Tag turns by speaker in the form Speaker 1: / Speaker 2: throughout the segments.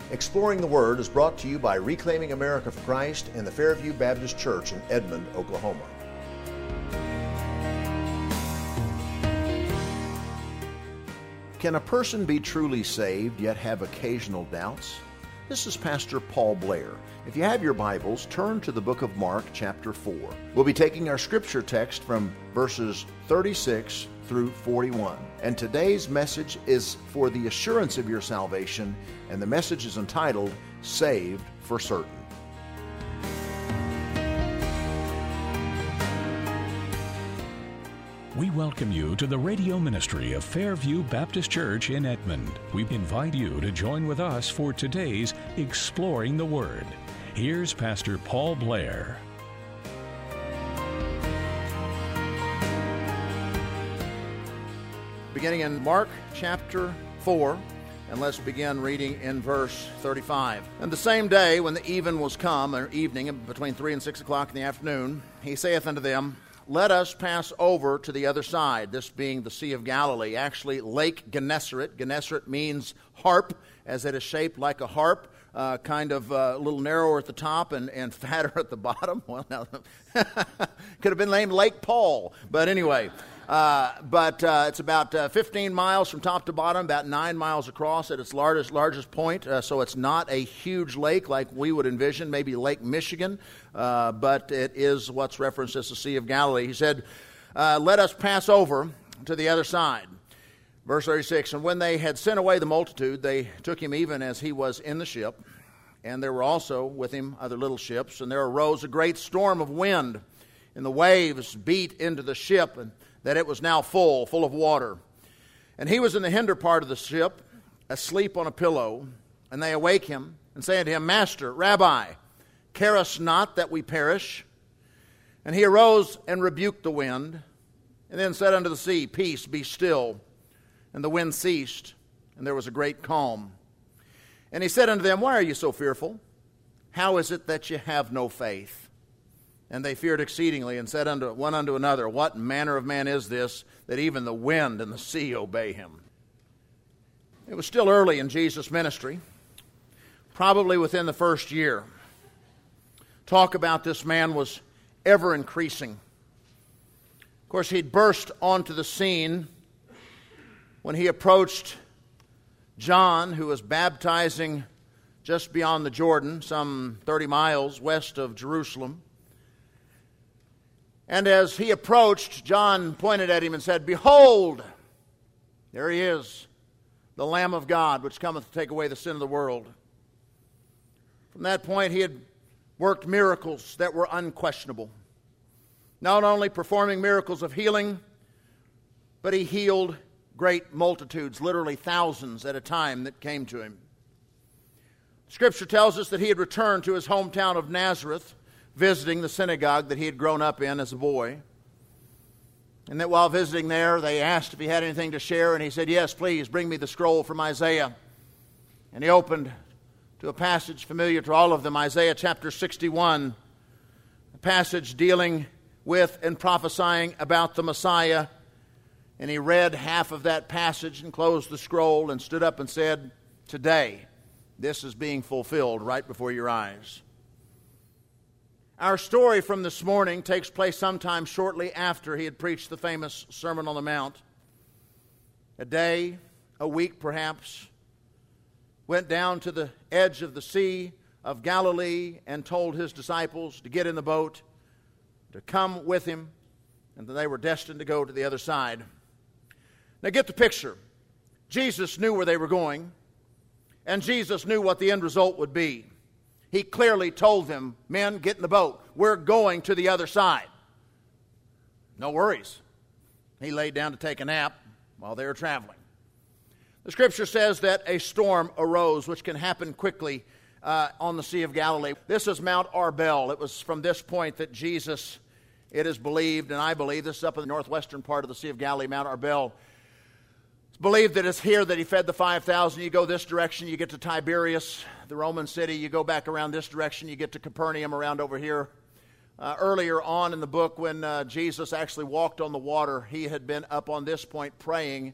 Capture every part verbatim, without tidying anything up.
Speaker 1: Exploring the Word is brought to you by Reclaiming America for Christ and the Fairview Baptist Church in Edmond, Oklahoma. Can a person be truly saved yet have occasional doubts? This is Pastor Paul Blair. If you have your Bibles, turn to the book of Mark, chapter four. We'll be taking our scripture text from verses thirty-six through forty-one. And today's message is for the assurance of your salvation, and the message is entitled, Saved for Certain.
Speaker 2: We welcome you to the radio ministry of Fairview Baptist Church in Edmond. We invite you to join with us for today's Exploring the Word. Here's Pastor Paul Blair.
Speaker 1: Beginning in Mark chapter four, and let's begin reading in verse thirty-five. And the same day, when the even was come, or evening, between three and six o'clock in the afternoon, he saith unto them, Let us pass over to the other side, this being the Sea of Galilee, actually Lake Gennesaret. Gennesaret means harp, as it is shaped like a harp, uh, kind of uh, a little narrower at the top and, and fatter at the bottom. Well, now, could have been named Lake Paul, but anyway. Uh, but uh, it's about uh, fifteen miles from top to bottom, about nine miles across at its largest largest point. Uh, so it's not a huge lake like we would envision, maybe Lake Michigan, uh, but it is what's referenced as the Sea of Galilee. He said, uh, let us pass over to the other side. Verse thirty-six, and when they had sent away the multitude, they took him even as he was in the ship, and there were also with him other little ships, and there arose a great storm of wind, and the waves beat into the ship, and that it was now full, full of water. And he was in the hinder part of the ship, asleep on a pillow. And they awake him, and say unto him, Master, Rabbi, carest not that we perish? And he arose and rebuked the wind, and then said unto the sea, Peace, be still. And the wind ceased, and there was a great calm. And he said unto them, Why are you so fearful? How is it that you have no faith? And they feared exceedingly, and said unto one unto another, What manner of man is this, that even the wind and the sea obey him? It was still early in Jesus' ministry, probably within the first year. Talk about this man was ever increasing. Of course, he'd burst onto the scene when he approached John, who was baptizing just beyond the Jordan, some thirty miles west of Jerusalem. And as he approached, John pointed at him and said, Behold, there he is, the Lamb of God, which cometh to take away the sin of the world. From that point, he had worked miracles that were unquestionable. Not only performing miracles of healing, but he healed great multitudes, literally thousands at a time that came to him. Scripture tells us that he had returned to his hometown of Nazareth, visiting the synagogue that he had grown up in as a boy. And that while visiting there, they asked if he had anything to share, and he said, Yes, please, bring me the scroll from Isaiah. And he opened to a passage familiar to all of them, Isaiah chapter sixty-one, a passage dealing with and prophesying about the Messiah. And he read half of that passage and closed the scroll and stood up and said, Today, this is being fulfilled right before your eyes. Our story from this morning takes place sometime shortly after he had preached the famous Sermon on the Mount. A day, a week perhaps, went down to the edge of the Sea of Galilee and told his disciples to get in the boat, to come with him, and that they were destined to go to the other side. Now get the picture. Jesus knew where they were going, and Jesus knew what the end result would be. He clearly told them, Men, get in the boat. We're going to the other side. No worries. He laid down to take a nap while they were traveling. The Scripture says that a storm arose, which can happen quickly uh, on the Sea of Galilee. This is Mount Arbel. It was from this point that Jesus, it is believed, and I believe, this is up in the northwestern part of the Sea of Galilee, Mount Arbel. It's believed that it's here that he fed the five thousand. You go this direction, you get to Tiberias, the Roman city. You go back around this direction, you get to Capernaum around over here. Uh, earlier on in the book, when uh, Jesus actually walked on the water, he had been up on this point praying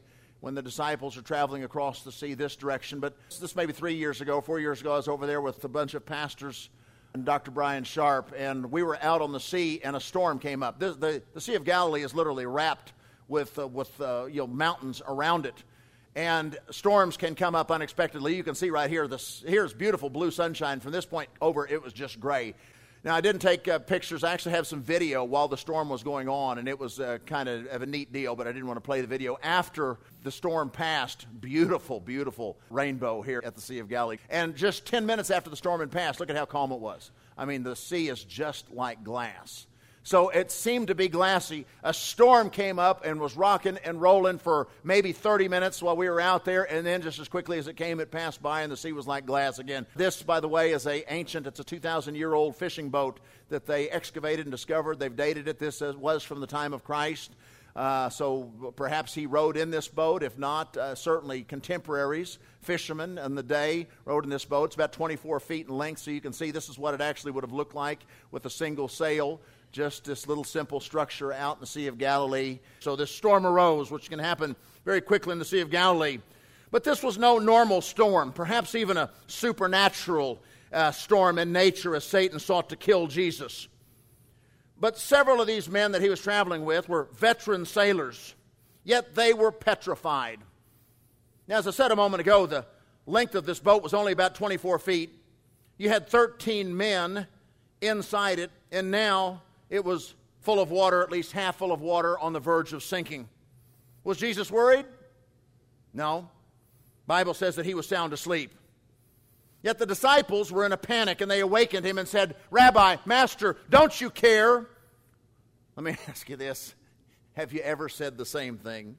Speaker 1: when the disciples are traveling across the sea this direction. But this may be three years ago, four years ago, I was over there with a bunch of pastors and Doctor Brian Sharp, and we were out on the sea, and a storm came up. This, the, the Sea of Galilee is literally wrapped with, uh, with uh, you know, mountains around it. And storms can come up unexpectedly. You can see right here, this, here's beautiful blue sunshine. From this point over, it was just gray. Now, I didn't take uh, pictures. I actually have some video while the storm was going on, and it was uh, kind of, of a neat deal, but I didn't want to play the video. After the storm passed, beautiful, beautiful rainbow here at the Sea of Galilee. And just ten minutes after the storm had passed, look at how calm it was. I mean, the sea is just like glass. So it seemed to be glassy. A storm came up and was rocking and rolling for maybe thirty minutes while we were out there, and then just as quickly as it came, it passed by, and the sea was like glass again. This, by the way, is a ancient, it's a two thousand year old fishing boat that they excavated and discovered. They've dated it. This was from the time of Christ. Uh, so perhaps he rode in this boat. If not, uh, certainly contemporaries, fishermen in the day, rode in this boat. It's about twenty-four feet in length, so you can see this is what it actually would have looked like with a single sail. Just this little simple structure out in the Sea of Galilee. So this storm arose, which can happen very quickly in the Sea of Galilee. But this was no normal storm, perhaps even a supernatural uh, storm in nature as Satan sought to kill Jesus. But several of these men that he was traveling with were veteran sailors, yet they were petrified. Now, as I said a moment ago, the length of this boat was only about twenty-four feet. You had thirteen men inside it, and now it was full of water, at least half full of water, on the verge of sinking. Was Jesus worried? No. The Bible says that he was sound asleep. Yet the disciples were in a panic, and they awakened him and said, "Rabbi, Master, don't you care?" Let me ask you this. Have you ever said the same thing?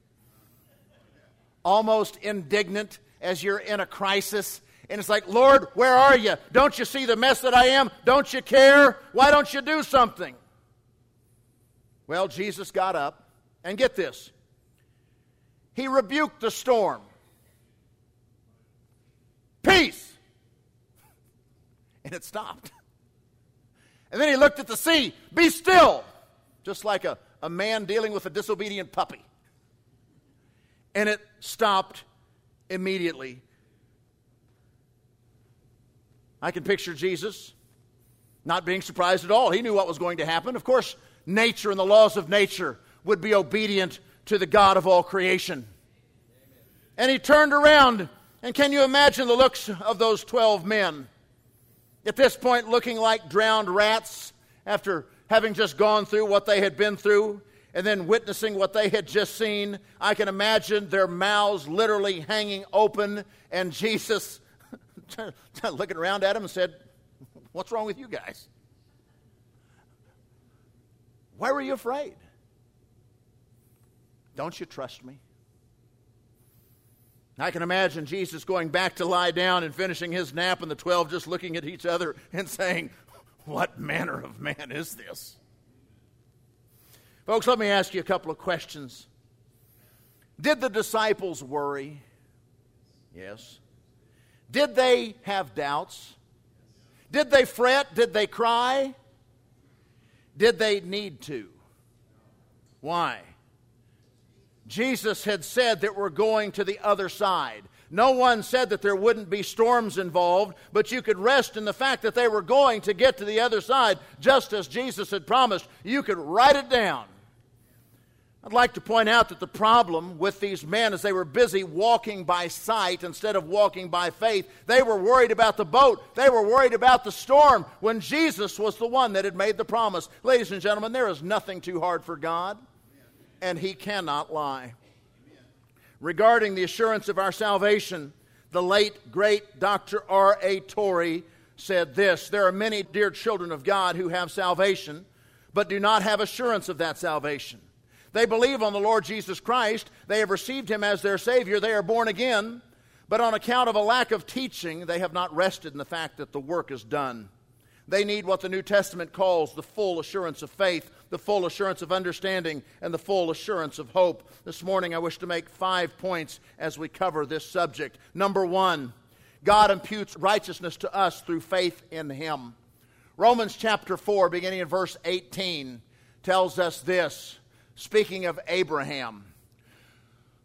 Speaker 1: Almost indignant as you're in a crisis, and it's like, "Lord, where are you? Don't you see the mess that I am? Don't you care? Why don't you do something?" Well, Jesus got up, and get this. He rebuked the storm. Peace! And it stopped. And then he looked at the sea. Be still! Just like a, a man dealing with a disobedient puppy. And it stopped immediately. I can picture Jesus not being surprised at all. He knew what was going to happen. Of course, nature and the laws of nature would be obedient to the God of all creation. And he turned around, and can you imagine the looks of those twelve men? At this point, looking like drowned rats after having just gone through what they had been through and then witnessing what they had just seen. I can imagine their mouths literally hanging open, and Jesus looking around at them and said, "What's wrong with you guys? Why were you afraid? Don't you trust me?" I can imagine Jesus going back to lie down and finishing his nap, and the twelve just looking at each other and saying, "What manner of man is this?" Folks, let me ask you a couple of questions. Did the disciples worry? Yes. Did they have doubts? Did they fret? Did they cry? Did they need to? Why? Jesus had said that we're going to the other side. No one said that there wouldn't be storms involved, but you could rest in the fact that they were going to get to the other side, just as Jesus had promised. You could write it down. I'd like to point out that the problem with these men is they were busy walking by sight instead of walking by faith. They were worried about the boat. They were worried about the storm when Jesus was the one that had made the promise. Ladies and gentlemen, there is nothing too hard for God, and he cannot lie. Regarding the assurance of our salvation, the late, great Doctor R A Torrey said this: "There are many dear children of God who have salvation, but do not have assurance of that salvation. They believe on the Lord Jesus Christ. They have received him as their Savior. They are born again. But on account of a lack of teaching, they have not rested in the fact that the work is done. They need what the New Testament calls the full assurance of faith, the full assurance of understanding, and the full assurance of hope." This morning I wish to make five points as we cover this subject. Number one, God imputes righteousness to us through faith in him. Romans chapter four, beginning in verse eighteen, tells us this, speaking of Abraham: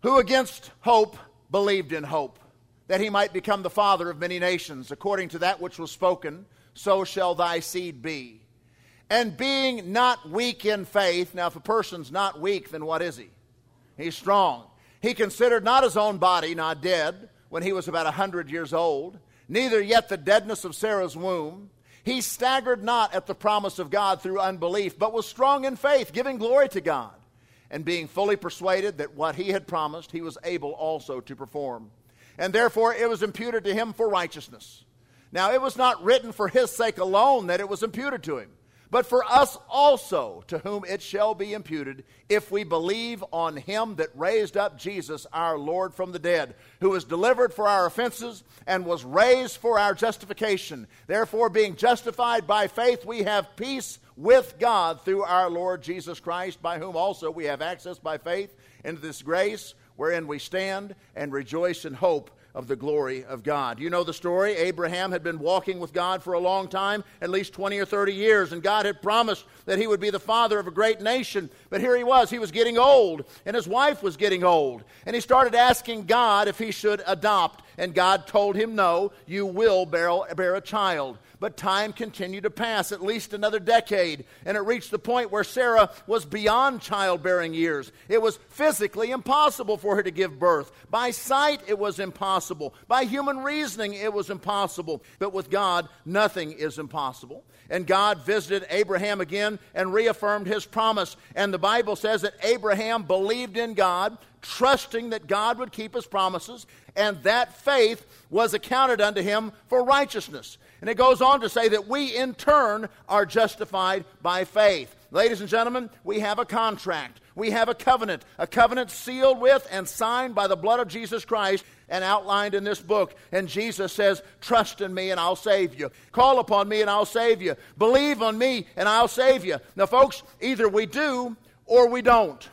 Speaker 1: who against hope believed in hope, that he might become the father of many nations, according to that which was spoken, so shall thy seed be. And being not weak in faith, now if a person's not weak, then what is he? He's strong. He considered not his own body not dead when he was about a hundred years old, neither yet the deadness of Sarah's womb. He staggered not at the promise of God through unbelief, but was strong in faith, giving glory to God, and being fully persuaded that what he had promised, he was able also to perform. And therefore it was imputed to him for righteousness. Now it was not written for his sake alone that it was imputed to him, but for us also, to whom it shall be imputed, if we believe on him that raised up Jesus our Lord from the dead, who was delivered for our offenses and was raised for our justification. Therefore, being justified by faith, we have peace with God through our Lord Jesus Christ, by whom also we have access by faith into this grace, wherein we stand and rejoice in hope of the glory of God. You know the story. Abraham had been walking with God for a long time, at least twenty or thirty years, and God had promised that he would be the father of a great nation. But here he was. He was getting old, and his wife was getting old. And he started asking God if he should adopt, and God told him, no, you will bear, bear a child. But time continued to pass, at least another decade, and it reached the point where Sarah was beyond childbearing years. It was physically impossible for her to give birth. By sight, it was impossible. By human reasoning, it was impossible. But with God, nothing is impossible. And God visited Abraham again and reaffirmed his promise. And the Bible says that Abraham believed in God, trusting that God would keep his promises, and that faith was accounted unto him for righteousness. And it goes on to say that we in turn are justified by faith. Ladies and gentlemen, we have a contract. We have a covenant. A covenant sealed with and signed by the blood of Jesus Christ and outlined in this book. And Jesus says, trust in me and I'll save you. Call upon me and I'll save you. Believe on me and I'll save you. Now folks, either we do or we don't.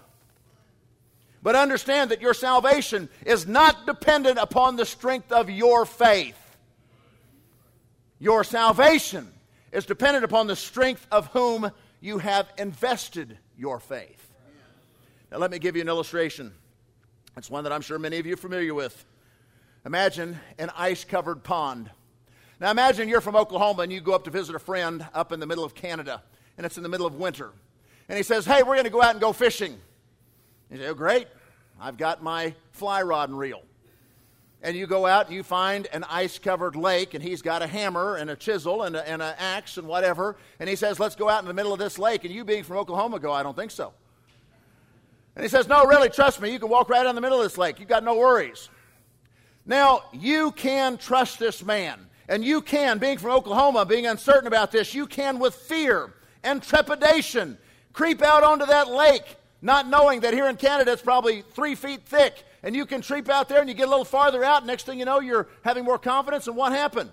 Speaker 1: But understand that your salvation is not dependent upon the strength of your faith. Your salvation is dependent upon the strength of whom you have invested your faith. Now let me give you an illustration. It's one that I'm sure many of you are familiar with. Imagine an ice-covered pond. Now imagine you're from Oklahoma and you go up to visit a friend up in the middle of Canada, and it's in the middle of winter. And he says, hey, we're going to go out and go fishing. You say, oh, great. I've got my fly rod and reel. And you go out and you find an ice-covered lake, and he's got a hammer and a chisel and, a, and an axe and whatever. And he says, let's go out in the middle of this lake. And you being from Oklahoma go, I don't think so. And he says, no, really, trust me. You can walk right down the middle of this lake. You've got no worries. Now, you can trust this man. And you can, being from Oklahoma, being uncertain about this, you can with fear and trepidation creep out onto that lake, not knowing that here in Canada it's probably three feet thick. And you can creep out there and you get a little farther out. Next thing you know, you're having more confidence. And what happened?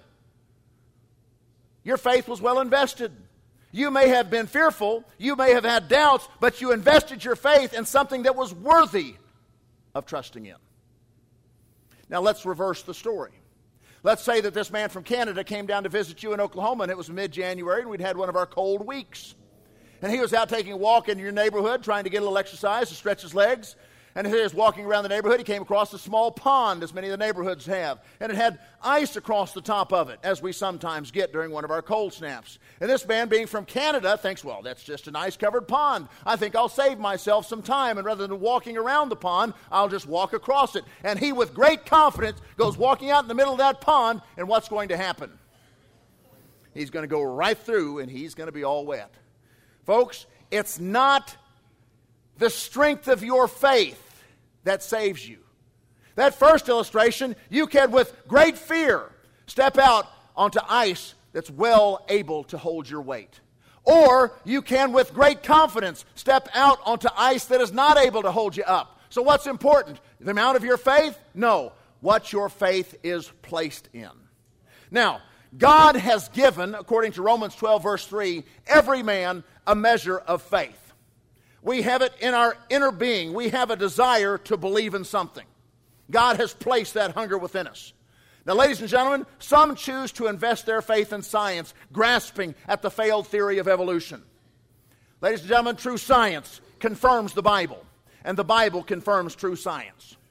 Speaker 1: Your faith was well invested. You may have been fearful. You may have had doubts. But you invested your faith in something that was worthy of trusting in. Now let's reverse the story. Let's say that this man from Canada came down to visit you in Oklahoma, and it was mid-January, and we'd had one of our cold weeks. And he was out taking a walk in your neighborhood, trying to get a little exercise to stretch his legs. And as he was walking around the neighborhood, he came across a small pond, as many of the neighborhoods have. And it had ice across the top of it, as we sometimes get during one of our cold snaps. And this man, being from Canada, thinks, well, that's just an ice-covered pond. I think I'll save myself some time. And rather than walking around the pond, I'll just walk across it. And he, with great confidence, goes walking out in the middle of that pond. And what's going to happen? He's going to go right through, and he's going to be all wet. Folks, it's not the strength of your faith that saves you. That first illustration, you can with great fear step out onto ice that's well able to hold your weight. Or you can with great confidence step out onto ice that is not able to hold you up. So what's important? The amount of your faith? No. What your faith is placed in. Now, God has given, according to Romans twelve, verse three, every man a measure of faith. We have it in our inner being. We have a desire to believe in something. God has placed that hunger within us. Now, ladies and gentlemen, some choose to invest their faith in science, grasping at the failed theory of evolution. Ladies and gentlemen, true science confirms the Bible, and the Bible confirms true science.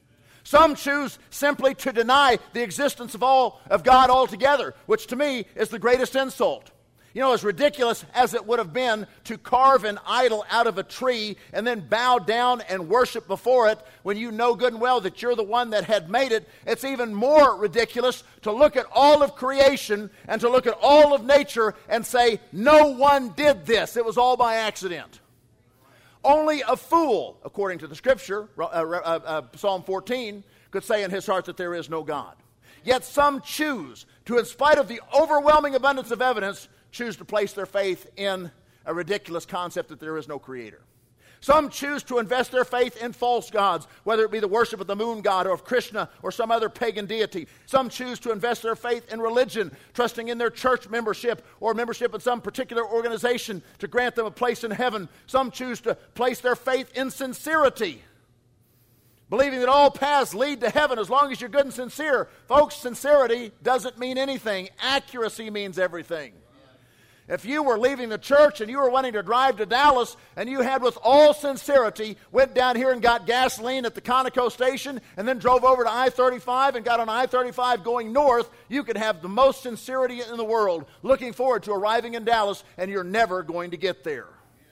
Speaker 1: Some choose simply to deny the existence of all of God altogether, which to me is the greatest insult. You know, as ridiculous as it would have been to carve an idol out of a tree and then bow down and worship before it when you know good and well that you're the one that had made it, it's even more ridiculous to look at all of creation and to look at all of nature and say, no one did this. It was all by accident. Only a fool, according to the Scripture, uh, uh, uh, Psalm fourteen, could say in his heart that there is no God. Yet some choose to, in spite of the overwhelming abundance of evidence, choose to place their faith in a ridiculous concept that there is no creator. Some choose to invest their faith in false gods, whether it be the worship of the moon god or of Krishna or some other pagan deity. Some choose to invest their faith in religion, trusting in their church membership or membership in some particular organization to grant them a place in heaven. Some choose to place their faith in sincerity, believing that all paths lead to heaven as long as you're good and sincere. Folks, sincerity doesn't mean anything. Accuracy means everything. If you were leaving the church and you were wanting to drive to Dallas and you had with all sincerity went down here and got gasoline at the Conoco station and then drove over to I thirty-five and got on I thirty-five going north, you could have the most sincerity in the world looking forward to arriving in Dallas, and you're never going to get there.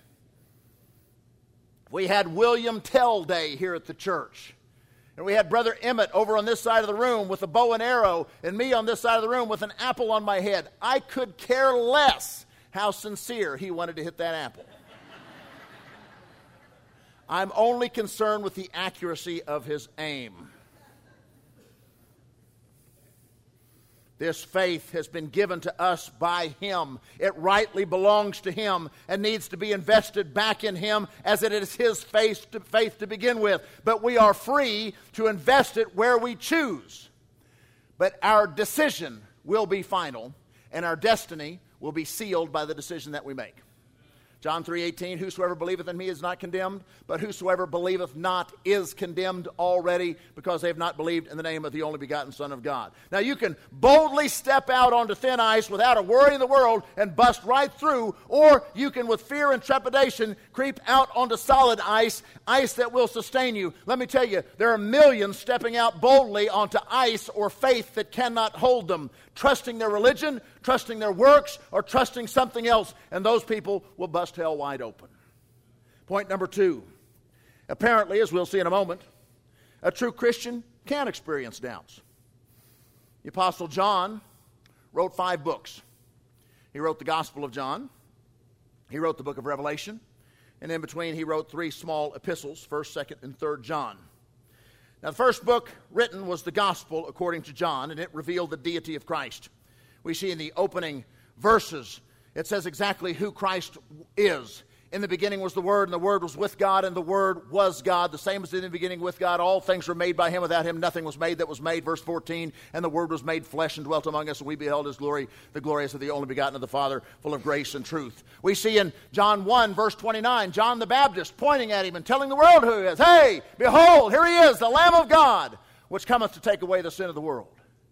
Speaker 1: We had William Tell Day here at the church. And we had Brother Emmett over on this side of the room with a bow and arrow, and me on this side of the room with an apple on my head. I could care less how sincere he wanted to hit that apple. I'm only concerned with the accuracy of his aim. This faith has been given to us by Him. It rightly belongs to Him and needs to be invested back in Him as it is His faith to, faith to begin with. But we are free to invest it where we choose. But our decision will be final, and our destiny will be sealed by the decision that we make. John three eighteen, whosoever believeth in me is not condemned, but whosoever believeth not is condemned already, because they have not believed in the name of the only begotten Son of God. Now you can boldly step out onto thin ice without a worry in the world and bust right through, or you can with fear and trepidation creep out onto solid ice, ice that will sustain you. Let me tell you, there are millions stepping out boldly onto ice or faith that cannot hold them, trusting their religion, trusting their works, or trusting something else, and those people will bust hell wide open. Point number two. Apparently, as we'll see in a moment, a true Christian can experience doubts. The Apostle John wrote five books. He wrote the Gospel of John. He wrote the book of Revelation. And in between, he wrote three small epistles, first, second, and third John. Now, the first book written was the Gospel according to John, and it revealed the deity of Christ. We see in the opening verses, it says exactly who Christ is. In the beginning was the Word, and the Word was with God, and the Word was God. The same as in the beginning with God. All things were made by Him. Without Him nothing was made that was made. Verse fourteen, and the Word was made flesh and dwelt among us, and we beheld His glory, the glory as of the only begotten of the Father, full of grace and truth. We see in John one, verse twenty-nine, John the Baptist pointing at Him and telling the world who He is. Hey, behold, here He is, the Lamb of God, which cometh to take away the sin of the world.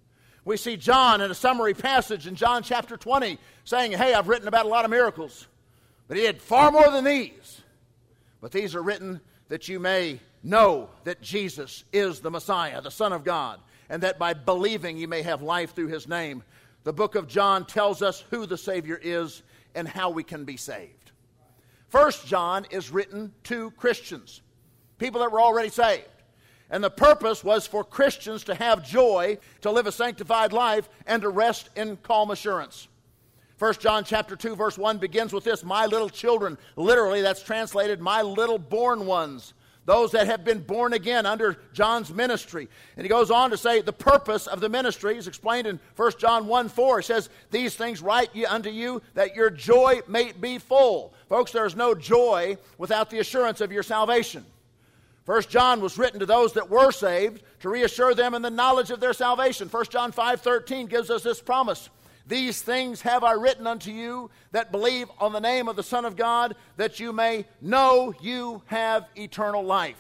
Speaker 1: We see John in a summary passage in John chapter twenty saying, hey, I've written about a lot of miracles, but He did far more than these. But these are written that you may know that Jesus is the Messiah, the Son of God, and that by believing you may have life through His name. The book of John tells us who the Savior is and how we can be saved. First John is written to Christians, people that were already saved. And the purpose was for Christians to have joy, to live a sanctified life, and to rest in calm assurance. First John chapter two, verse one begins with this, my little children. Literally, that's translated, my little born ones. Those that have been born again under John's ministry. And he goes on to say the purpose of the ministry is explained in First John one four. It says, these things write ye unto you, that your joy may be full. Folks, there is no joy without the assurance of your salvation. First John was written to those that were saved to reassure them in the knowledge of their salvation. First John five thirteen gives us this promise. These things have I written unto you that believe on the name of the Son of God, that you may know you have eternal life.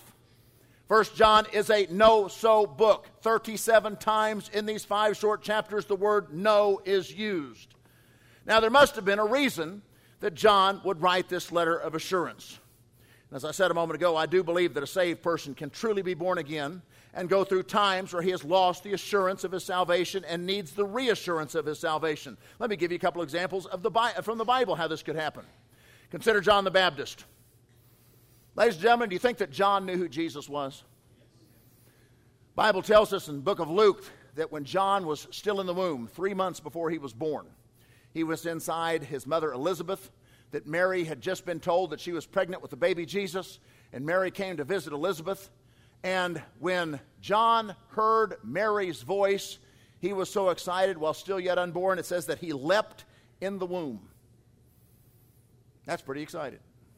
Speaker 1: First John is a know-so book. thirty-seven times in these five short chapters the word know is used. Now there must have been a reason that John would write this letter of assurance. And as I said a moment ago, I do believe that a saved person can truly be born again and go through times where he has lost the assurance of his salvation and needs the reassurance of his salvation. Let me give you a couple examples of the Bi- from the Bible how this could happen. Consider John the Baptist. Ladies and gentlemen, do you think that John knew who Jesus was? The Bible tells us in the book of Luke that when John was still in the womb, three months before he was born, he was inside his mother Elizabeth, that Mary had just been told that she was pregnant with the baby Jesus, and Mary came to visit Elizabeth. And when John heard Mary's voice, he was so excited while still yet unborn, it says that he leapt in the womb. That's pretty exciting.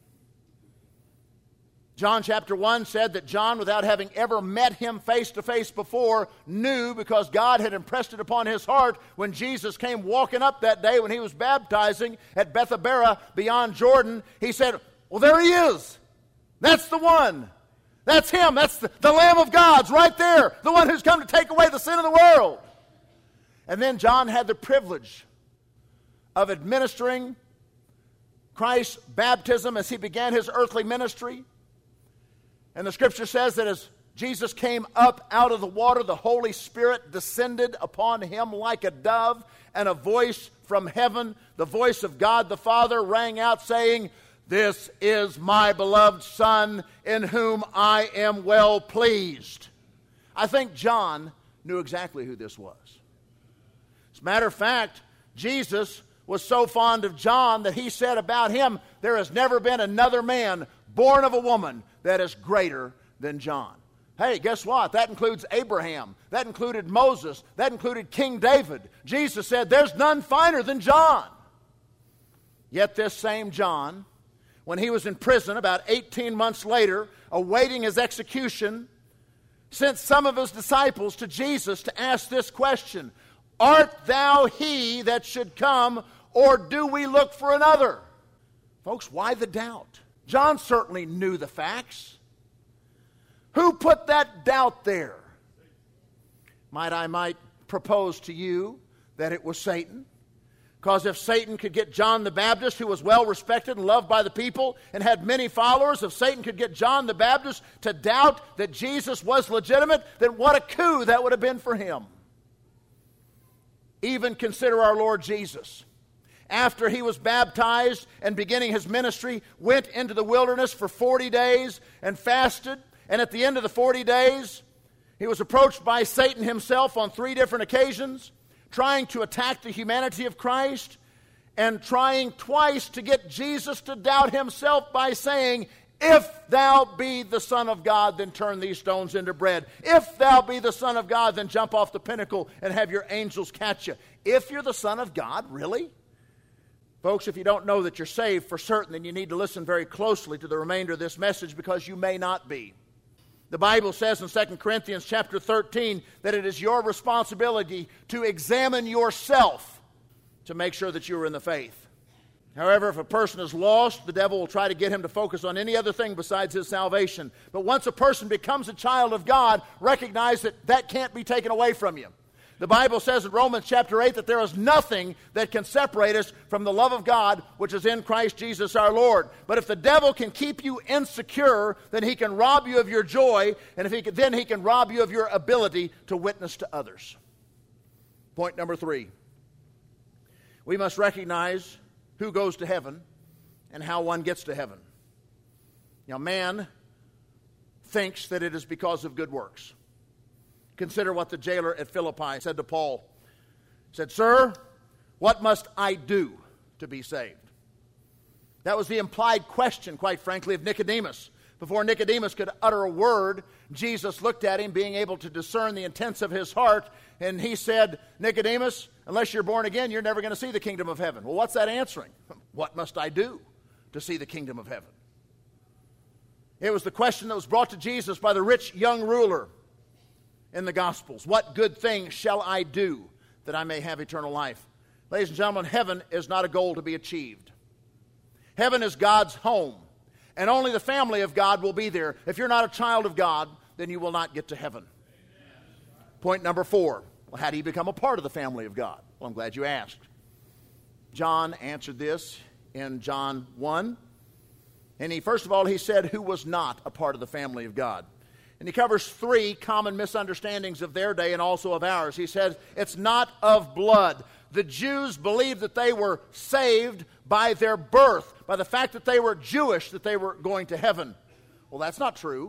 Speaker 1: John chapter one said that John, without having ever met him face to face before, knew because God had impressed it upon his heart when Jesus came walking up that day when he was baptizing at Bethabara beyond Jordan. He said, well, there he is. That's the one. That's him. That's the, the Lamb of God's right there. The one who's come to take away the sin of the world. And then John had the privilege of administering Christ's baptism as he began his earthly ministry. And the scripture says that as Jesus came up out of the water, the Holy Spirit descended upon him like a dove, and a voice from heaven, the voice of God the Father, rang out saying, this is my beloved Son, in whom I am well pleased. I think John knew exactly who this was. As a matter of fact, Jesus was so fond of John that he said about him, there has never been another man born of a woman that is greater than John. Hey, guess what? That includes Abraham. That included Moses. That included King David. Jesus said, there's none finer than John. Yet this same John, when he was in prison about eighteen months later, awaiting his execution, sent some of his disciples to Jesus to ask this question, art thou he that should come, or do we look for another? Folks, why the doubt? John certainly knew the facts. Who put that doubt there? Might I might propose to you that it was Satan? Because if Satan could get John the Baptist, who was well respected and loved by the people and had many followers, if Satan could get John the Baptist to doubt that Jesus was legitimate, then what a coup that would have been for him. Even consider our Lord Jesus. After he was baptized and beginning his ministry, went into the wilderness for forty days and fasted. And at the end of the forty days, he was approached by Satan himself on three different occasions, trying to attack the humanity of Christ and trying twice to get Jesus to doubt himself by saying, if thou be the Son of God, then turn these stones into bread. If thou be the Son of God, then jump off the pinnacle and have your angels catch you. If you're the Son of God, really? Folks, if you don't know that you're saved for certain, then you need to listen very closely to the remainder of this message, because you may not be. The Bible says in Second Corinthians chapter thirteen that it is your responsibility to examine yourself to make sure that you are in the faith. However, if a person is lost, the devil will try to get him to focus on any other thing besides his salvation. But once a person becomes a child of God, recognize that that can't be taken away from you. The Bible says in Romans chapter eight that there is nothing that can separate us from the love of God which is in Christ Jesus our Lord. But if the devil can keep you insecure, then he can rob you of your joy, and if he can, then he can rob you of your ability to witness to others. Point number three. We must recognize who goes to heaven and how one gets to heaven. Now, man thinks that it is because of good works. Consider what the jailer at Philippi said to Paul. He said, sir, what must I do to be saved? That was the implied question, quite frankly, of Nicodemus. Before Nicodemus could utter a word, Jesus looked at him, being able to discern the intents of his heart, and he said, Nicodemus, unless you're born again, you're never going to see the kingdom of heaven. Well, what's that answering? What must I do to see the kingdom of heaven? It was the question that was brought to Jesus by the rich young ruler in the Gospels. What good thing shall I do that I may have eternal life? Ladies and gentlemen, heaven is not a goal to be achieved. Heaven is God's home, and only the family of God will be there. If you're not a child of God, then you will not get to heaven. Amen. Point number four. Well, how do you become a part of the family of God? Well, I'm glad you asked. John answered this in John one. And he, first of all, he said who was not a part of the family of God. And he covers three common misunderstandings of their day and also of ours. He says, it's not of blood. The Jews believed that they were saved by their birth, by the fact that they were Jewish, that they were going to heaven. Well, that's not true.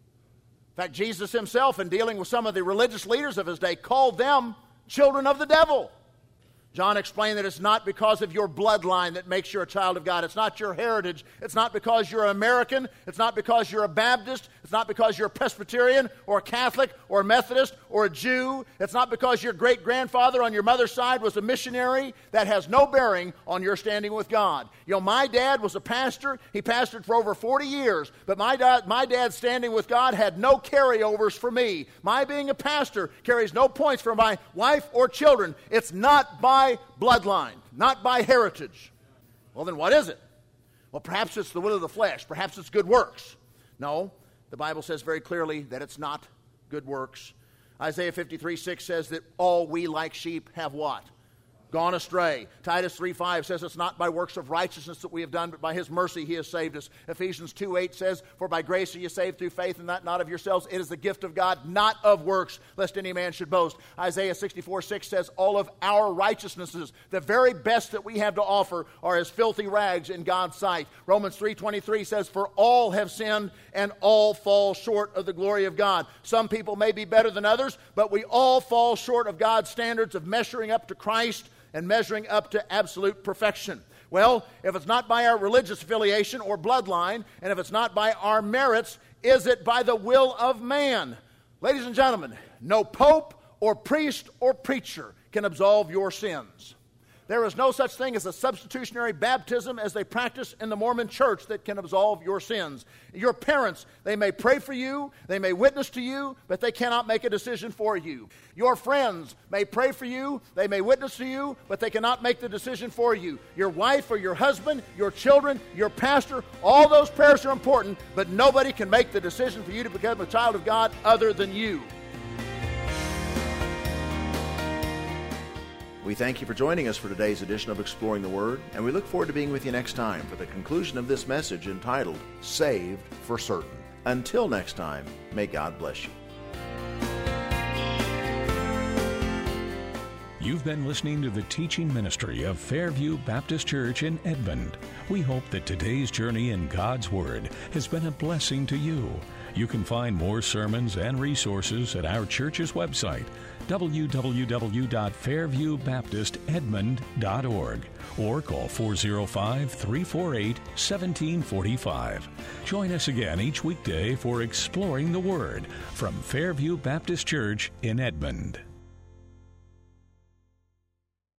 Speaker 1: In fact, Jesus himself, in dealing with some of the religious leaders of his day, called them children of the devil. John explained that it's not because of your bloodline that makes you a child of God. It's not your heritage. It's not because you're American. It's not because you're a Baptist. It's not because you're a Presbyterian or a Catholic or a Methodist or a Jew. It's not because your great-grandfather on your mother's side was a missionary. That has no bearing on your standing with God. You know, my dad was a pastor. He pastored for over forty years. But my, dad, my dad's standing with God had no carryovers for me. My being a pastor carries no points for my wife or children. It's not by bloodline, not by heritage. Well, then what is it? Well, perhaps it's the will of the flesh. Perhaps it's good works. No, the Bible says very clearly that it's not good works. Isaiah fifty-three six says that all we like sheep have what? Gone astray. Titus three five says it's not by works of righteousness that we have done, but by his mercy he has saved us. Ephesians two eight says, for by grace are you saved through faith, and that not of yourselves. It is the gift of God, not of works, lest any man should boast. Isaiah sixty-four six says, all of our righteousnesses, the very best that we have to offer, are as filthy rags in God's sight. Romans three twenty-three says, for all have sinned and all fall short of the glory of God. Some people may be better than others, but we all fall short of God's standards of measuring up to Christ and measuring up to absolute perfection. Well, if it's not by our religious affiliation or bloodline, and if it's not by our merits, is it by the will of man? Ladies and gentlemen, no pope or priest or preacher can absolve your sins. There is no such thing as a substitutionary baptism as they practice in the Mormon church that can absolve your sins. Your parents, they may pray for you, they may witness to you, but they cannot make a decision for you. Your friends may pray for you, they may witness to you, but they cannot make the decision for you. Your wife or your husband, your children, your pastor, all those prayers are important, but nobody can make the decision for you to become a child of God other than you.
Speaker 3: We thank you for joining us for today's edition of Exploring the Word, and we look forward to being with you next time for the conclusion of this message entitled, Saved for Certain. Until next time, may God bless you.
Speaker 2: You've been listening to the teaching ministry of Fairview Baptist Church in Edmond. We hope that today's journey in God's Word has been a blessing to you. You can find more sermons and resources at our church's website, w w w dot fairview baptist edmond dot org, or call four oh five, three four eight, one seven four five. Join us again each weekday for Exploring the Word from Fairview Baptist Church in Edmond.